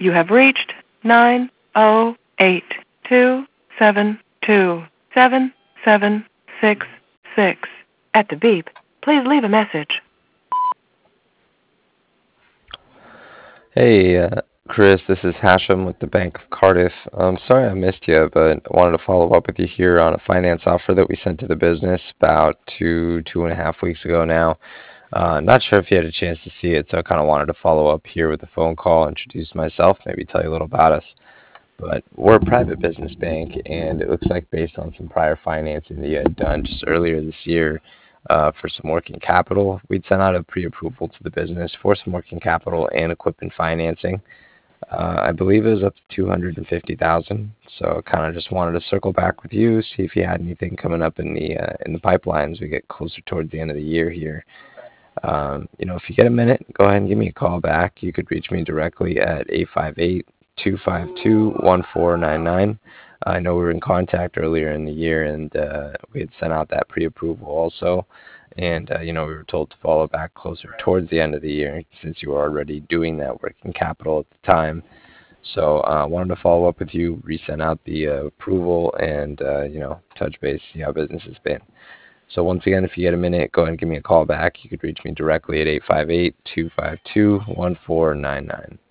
You have reached 908-272-7766. At the beep, please leave a message. Hey, Chris, this is Hashem with the Bank of Cardiff. Sorry I missed you, but I wanted to follow up with you here on a finance offer that we sent to the business about 2.5 weeks ago now. Not sure if you had a chance to see it, so I kind of wanted to follow up here with a phone call, introduce myself, maybe tell you a little about us. But we're a private business bank, and it looks like based on some prior financing that you had done just earlier this year for some working capital, we'd sent out a pre-approval to the business for some working capital and equipment financing. I believe it was up to 250,000. So kind of just wanted to circle back with you, see if you had anything coming up in the pipeline as we get closer towards the end of the year here. If you get a minute, go ahead and give me a call back. You could reach me directly at 858-252-1499. I know we were in contact earlier in the year, and we had sent out that pre-approval also. And, we were told to follow back closer towards the end of the year since you were already doing that working capital at the time. So I wanted to follow up with you, resend out the approval, and, touch base, see how business has been. So once again, if you get a minute, go ahead and give me a call back. You could reach me directly at 858-252-1499.